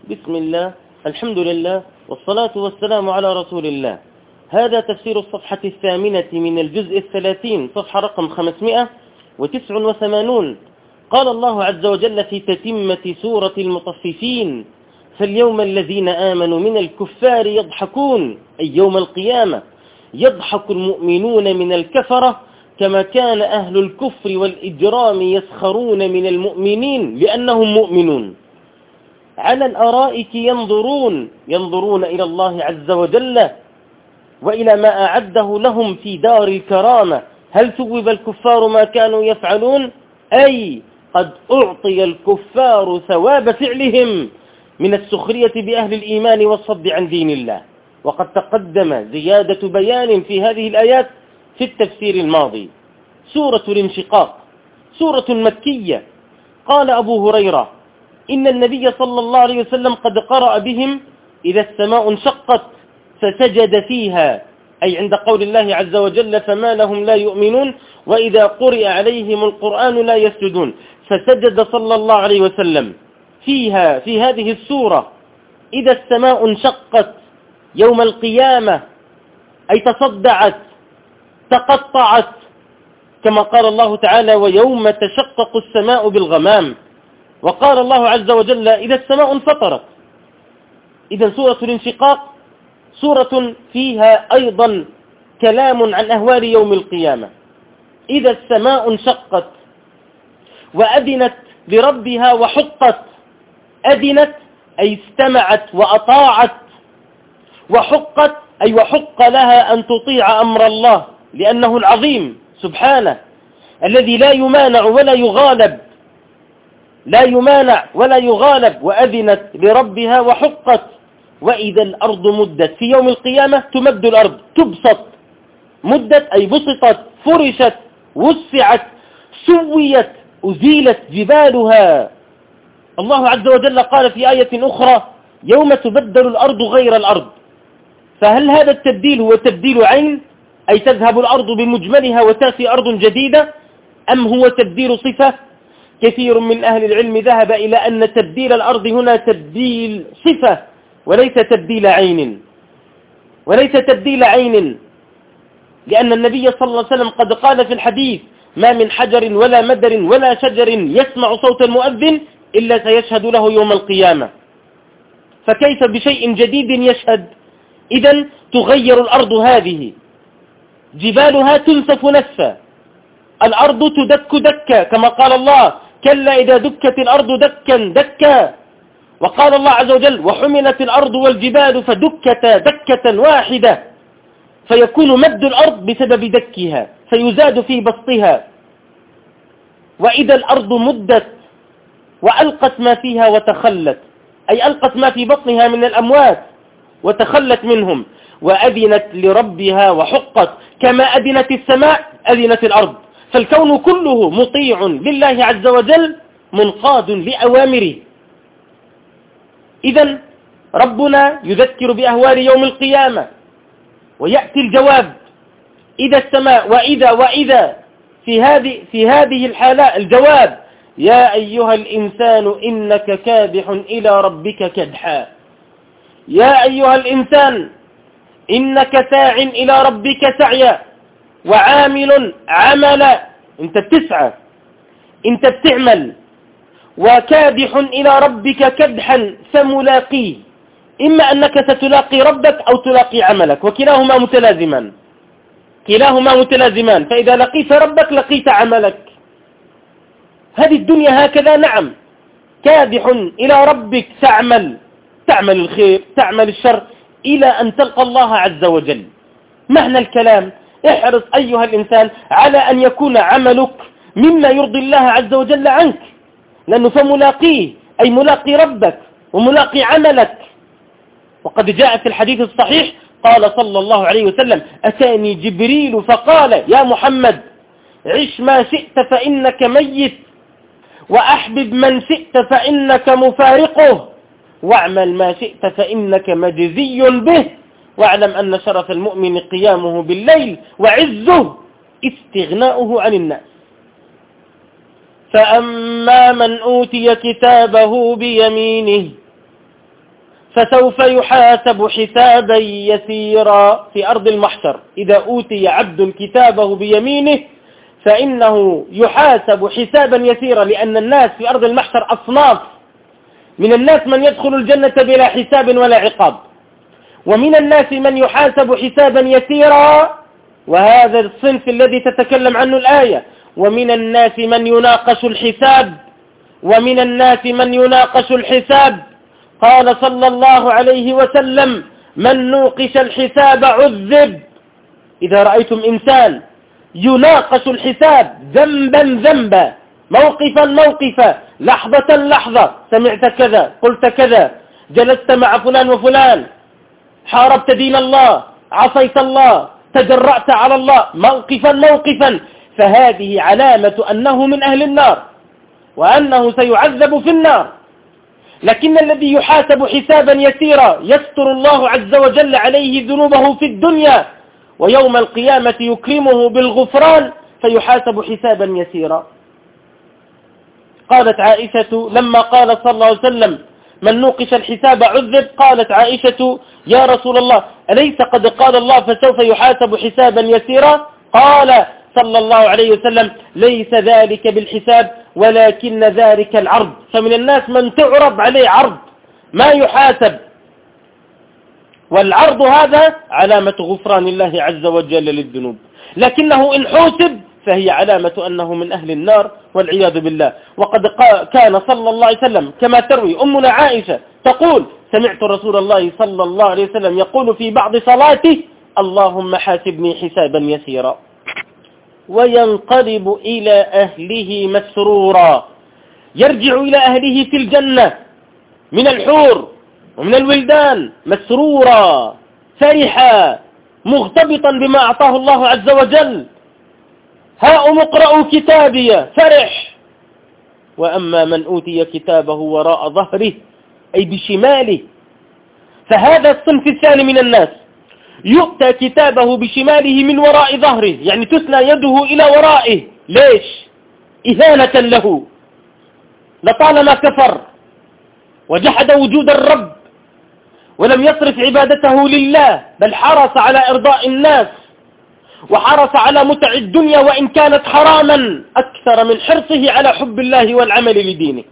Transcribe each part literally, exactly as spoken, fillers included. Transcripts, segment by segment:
بسم الله، الحمد لله، والصلاة والسلام على رسول الله. هذا تفسير الصفحة الثامنة من الجزء الثلاثين، صفحة رقم خمسمائة وتسعة وثمانون. قال الله عز وجل في تتمة سورة المطففين: فاليوم الذين آمنوا من الكفار يضحكون، أي يوم القيامة يضحك المؤمنون من الكفرة، كما كان أهل الكفر والإجرام يسخرون من المؤمنين لأنهم مؤمنون. على الأرائك ينظرون ينظرون إلى الله عز وجل وإلى ما أعده لهم في دار الكرامة. هل ثوب الكفار ما كانوا يفعلون؟ أي قد أعطي الكفار ثواب فعلهم من السخرية بأهل الإيمان والصد عن دين الله. وقد تقدم زيادة بيان في هذه الآيات في التفسير الماضي. سورة الانشقاق سورة مكية. قال أبو هريرة: إن النبي صلى الله عليه وسلم قد قرأ بهم: إذا السماء انشقت فسجد فيها، أي عند قول الله عز وجل: فما لهم لا يؤمنون وإذا قرئ عليهم القرآن لا يسجدون. فسجد صلى الله عليه وسلم فيها في هذه السورة. إذا السماء انشقت يوم القيامة، أي تصدعت تقطعت، كما قال الله تعالى: ويوم تشقق السماء بالغمام. وقال الله عز وجل: إذا السماء انفطرت. إذا سورة الانشقاق سورة فيها أيضا كلام عن أهوال يوم القيامة. إذا السماء انشقت وأذنت لربها وحقت. أذنت أي استمعت وأطاعت، وحقت أي وحق لها أن تطيع أمر الله، لأنه العظيم سبحانه الذي لا يمانع ولا يغالب لا يمانع ولا يغالب. وأذنت لربها وحقت. وإذا الأرض مدت، في يوم القيامة تمد الأرض، تبسط. مدت أي بسطت، فرشت، وسعت، سويت، أزيلت جبالها. الله عز وجل قال في آية أخرى: يوم تبدل الأرض غير الأرض. فهل هذا التبديل هو تبديل عين، أي تذهب الأرض بمجملها وتأتي أرض جديدة، أم هو تبديل صفة؟ كثير من أهل العلم ذهب إلى أن تبديل الأرض هنا تبديل صفة وليس تبديل عين وليس تبديل عين لأن النبي صلى الله عليه وسلم قد قال في الحديث: ما من حجر ولا مدر ولا شجر يسمع صوت المؤذن إلا سيشهد له يوم القيامة. فكيف بشيء جديد يشهد؟ إذن تغير الأرض هذه، جبالها تنسف نسفا، الأرض تدك دكا، كما قال الله: كلا إذا دكت الأرض دكا دكا. وقال الله عز وجل: وحملت الأرض والجبال فدكتا دكة واحدة. فيكون مد الأرض بسبب دكها، فيزاد في بسطها. وإذا الأرض مدت وألقت ما فيها وتخلت، أي ألقت ما في بطنها من الأموات وتخلت منهم. وأذنت لربها وحقت، كما أذنت السماء أذنت الأرض. فالكون كله مطيع لله عز وجل، منقاد لأوامره. إذن ربنا يذكر بأهوال يوم القيامة، ويأتي الجواب: إذا السماء، وإذا وإذا في هذه في هذه الحالة الجواب: يا أيها الإنسان إنك كادح إلى ربك كدحا. يا أيها الإنسان إنك ساع إلى ربك سعيا، وعامل عملا. أنت بتسعى، أنت بتعمل. وكادح إلى ربك كدحا فملاقيه، إما أنك ستلاقي ربك أو تلاقي عملك، وكلاهما متلازمان كلاهما متلازمان فإذا لقيت ربك لقيت عملك. هذه الدنيا هكذا. نعم، كادح إلى ربك، تعمل تعمل الخير تعمل الشر إلى أن تلقى الله عز وجل. معنى الكلام: احرص أيها الإنسان على أن يكون عملك مما يرضي الله عز وجل عنك، لأنه فملاقيه أي ملاقي ربك وملاقي عملك. وقد جاء في الحديث الصحيح قال صلى الله عليه وسلم: أتاني جبريل فقال: يا محمد، عش ما شئت فإنك ميت، وأحبب من شئت فإنك مفارقه، واعمل ما شئت فإنك مجزي به، واعلم أن شرف المؤمن قيامه بالليل، وعزه استغناؤه عن الناس. فأما من أوتي كتابه بيمينه فسوف يحاسب حسابا يسيرا في أرض المحشر. إذا أوتي عبد كتابه بيمينه فإنه يحاسب حسابا يسيرا، لأن الناس في أرض المحشر أصناف، من الناس من يدخل الجنة بلا حساب ولا عقاب، ومن الناس من يحاسب حسابا يسيرا، وهذا الصنف الذي تتكلم عنه الآية. ومن الناس من يناقش الحساب ومن الناس من يناقش الحساب قال صلى الله عليه وسلم: من نوقش الحساب عذب. إذا رأيتم إنسان يناقش الحساب ذنبا ذنبا، موقفا موقفا، لحظة لحظة، سمعت كذا، قلت كذا، جلست مع فلان وفلان، حاربت دين الله، عصيت الله، تجرأت على الله، موقفا موقفا، فهذه علامة أنه من أهل النار وأنه سيعذب في النار. لكن الذي يحاسب حسابا يسيرا يستر الله عز وجل عليه ذنوبه في الدنيا، ويوم القيامة يكرمه بالغفران فيحاسب حسابا يسيرا. قالت عائشة لما قال صلى الله عليه وسلم: من نوقش الحساب عذب، قالت عائشة: يا رسول الله، أليس قد قال الله فسوف يحاسب حسابا يسيرا؟ قال صلى الله عليه وسلم: ليس ذلك بالحساب ولكن ذلك العرض. فمن الناس من تعرض عليه عرض ما يحاسب، والعرض هذا علامة غفران الله عز وجل للذنوب، لكنه إن حوسب فهي علامة أنه من أهل النار والعياذ بالله. وقد كان صلى الله عليه وسلم كما تروي أمنا عائشة تقول: سمعت رسول الله صلى الله عليه وسلم يقول في بعض صلاته: اللهم حاسبني حسابا يسيرا. وينقلب إلى أهله مسرورا، يرجع إلى أهله في الجنة من الحور ومن الولدان مسرورا فرحا مغتبطا بما أعطاه الله عز وجل. هاؤم اقرأوا كتابي، فرح. وأما من أوتي كتابه وراء ظهره أي بشماله، فهذا الصنف الثاني من الناس يؤتى كتابه بشماله من وراء ظهره، يعني تثنى يده إلى ورائه. ليش؟ إهانة له، لطالما كفر وجحد وجود الرب ولم يصرف عبادته لله، بل حرص على إرضاء الناس وحرص على متع الدنيا وإن كانت حراما أكثر من حرصه على حب الله والعمل لدينه.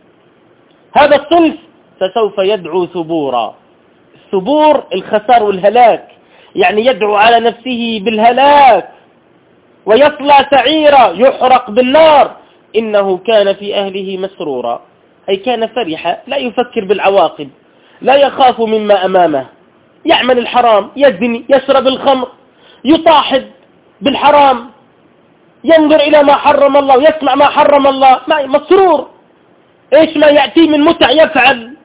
هذا الصنف فسوف يدعو ثبورا. الثبور الخسار والهلاك، يعني يدعو على نفسه بالهلاك ويصلى سعيرا، يحرق بالنار. إنه كان في أهله مسرورا، أي كان فرحا، لا يفكر بالعواقب، لا يخاف مما أمامه، يعمل الحرام، يزني، يشرب الخمر، يطاحد بالحرام، ينظر إلى ما حرم الله، يسمع ما حرم الله، مسرور. إيش ما يأتي من متع يفعل،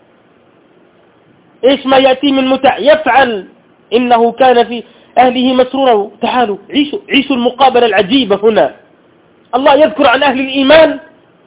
إيش ما يأتي من متع يفعل. إنه كان في أهله مسرورا. تعالوا عيشوا عيشوا المقابلة العجيبة هنا. الله يذكر عن أهل الإيمان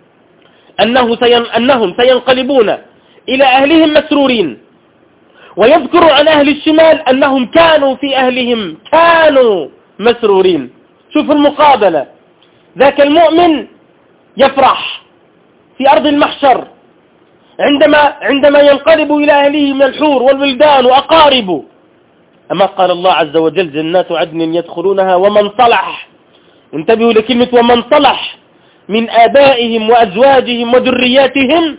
أنه سين أنهم سينقلبون إلى أهلهم مسرورين، ويذكر عن أهل الشمال أنهم كانوا في أهلهم كانوا مسرورين. شوف المقابلة، ذاك المؤمن يفرح في أرض المحشر عندما عندما ينقلب إلى أهله من الحور والولدان وأقاربه. أما قال الله عز وجل: جنات عدن يدخلونها ومن صلح. انتبهوا لكلمة ومن صلح، من آبائهم وأزواجهم وذرياتهم.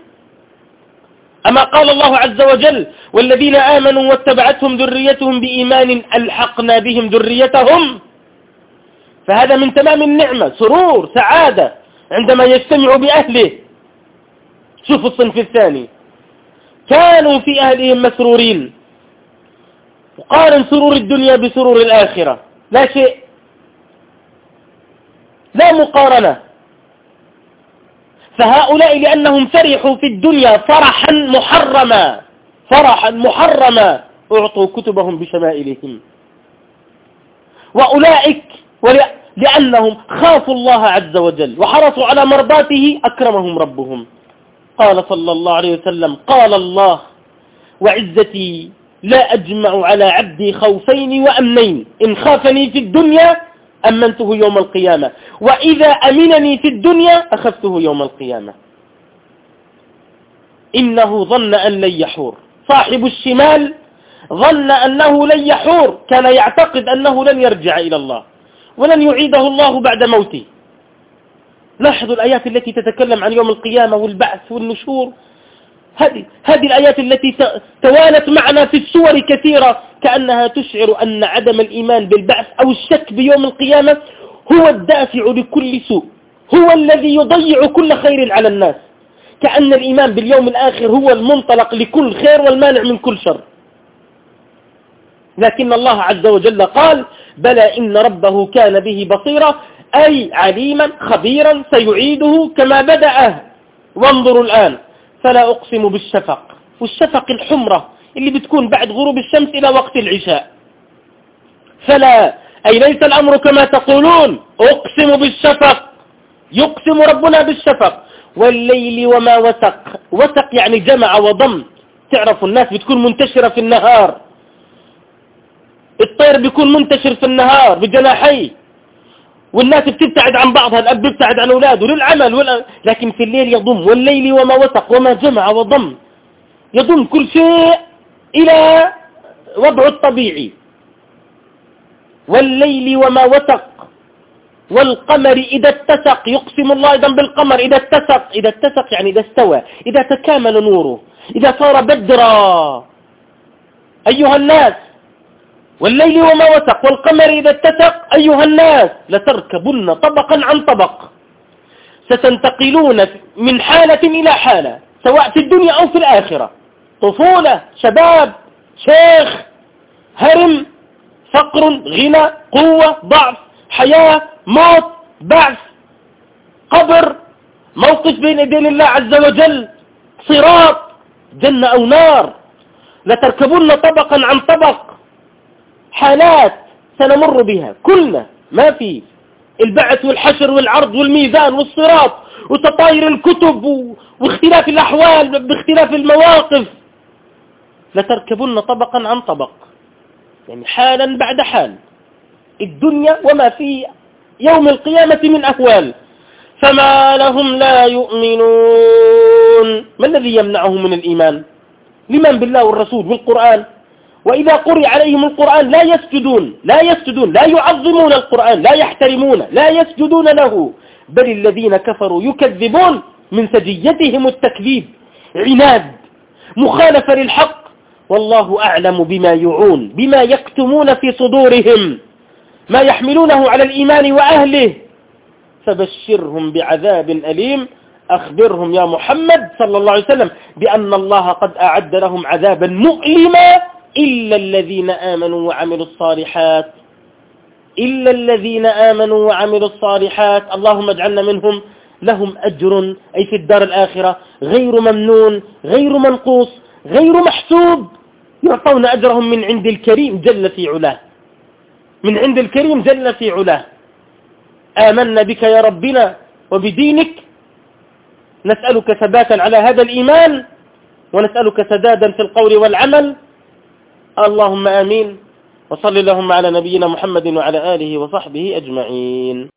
أما قال الله عز وجل: والذين آمنوا واتبعتهم ذريتهم بإيمان ألحقنا بهم ذريتهم. فهذا من تمام النعمة، سرور، سعادة عندما يجتمع بأهله. شوفوا الصنف الثاني، كانوا في أهلهم مسرورين. وقارن سرور الدنيا بسرور الآخرة، لا شيء، لا مقارنة. فهؤلاء لأنهم فرحوا في الدنيا فرحا محرما فرحا محرما أعطوا كتبهم بشمائلهم. وأولئك لأنهم خافوا الله عز وجل وحرصوا على مرضاته أكرمهم ربهم. قال صلى الله عليه وسلم: قال الله: وعزتي لا أجمع على عبدي خوفين وأمنين، إن خافني في الدنيا أمنته يوم القيامة، وإذا أمنني في الدنيا أخذته يوم القيامة. إنه ظن أن لن يحور، صاحب الشمال ظن أنه لن يحور، كان يعتقد أنه لن يرجع إلى الله ولن يعيده الله بعد موته. لاحظوا الآيات التي تتكلم عن يوم القيامة والبعث والنشور، هذه هذه الآيات التي توالت معنا في السور كثيرة، كأنها تشعر أن عدم الإيمان بالبعث أو الشك بيوم القيامة هو الدافع لكل سوء، هو الذي يضيع كل خير على الناس، كأن الإيمان باليوم الآخر هو المنطلق لكل خير والمانع من كل شر. لكن الله عز وجل قال: بلى إن ربه كان به بصيرا، أي عليما خبيرا سيعيده كما بدأه. وانظروا الآن: فلا أقسم بالشفق، والشفق الحمرة اللي بتكون بعد غروب الشمس إلى وقت العشاء. فلا أي ليس الأمر كما تقولون، أقسم بالشفق، يقسم ربنا بالشفق. والليل وما وسق، وسق يعني جمع وضم، تعرفوا الناس بتكون منتشرة في النهار، الطير بيكون منتشر في النهار بجناحيه، والناس بتبتعد عن بعضها، الأب بيبتعد عن أولاده للعمل والأ... لكن في الليل يضم. والليل وما وسق، وما جمع وضم، يضم كل شيء إلى وضعه الطبيعي. والليل وما وسق، والقمر إذا اتسق، يقسم الله أيضا بالقمر إذا اتسق، إذا اتسق يعني إذا استوى، إذا تكامل نوره، إذا صار بدرا. أيها الناس، والليل وما وسق، والقمر إذا اتسق، أيها الناس لتركبن طبقا عن طبق، ستنتقلون من حالة إلى حالة، سواء في الدنيا أو في الآخرة، طفولة، شباب، شيخ، هرم، فقر، غنى، قوة، ضعف، حياة، موت، بعث، قبر، موقف بين يدين الله عز وجل، صراط، جنة أو نار. لتركبن طبقا عن طبق، حالات سنمر بها كلنا، ما في البعث والحشر والعرض والميزان والصراط وتطاير الكتب واختلاف الأحوال باختلاف المواقف. لتركبن طبقا عن طبق، يعني حالا بعد حال، الدنيا وما في يوم القيامة من أهوال. فما لهم لا يؤمنون، ما الذي يمنعهم من الإيمان؟ الإيمان بالله والرسول والقرآن. وإذا قرئ عليهم القرآن لا يسجدون، لا يسجدون، لا يعظمون القرآن، لا يحترمون، لا يسجدون له، بل الذين كفروا يكذبون، من سجيتهم التكذيب، عناد، مخالفة للحق. والله أعلم بما يعون، بما يكتمون في صدورهم، ما يحملونه على الإيمان وأهله. فبشرهم بعذاب أليم، أخبرهم يا محمد صلى الله عليه وسلم بأن الله قد أعد لهم عذابا مؤلما إلا الذين آمنوا وعملوا الصالحات، إلا الذين آمنوا وعملوا الصالحات. اللهم اجعلنا منهم. لهم أجر، أي في الدار الآخرة، غير ممنون، غير منقوص، غير محسوب، يعطون أجرهم من عند الكريم جل في علاه، من عند الكريم جل في علاه. آمنا بك يا ربنا وبدينك، نسألك ثباتا على هذا الإيمان، ونسألك سدادا في القول والعمل. اللهم آمين. وصل اللهم على نبينا محمد وعلى آله وصحبه أجمعين.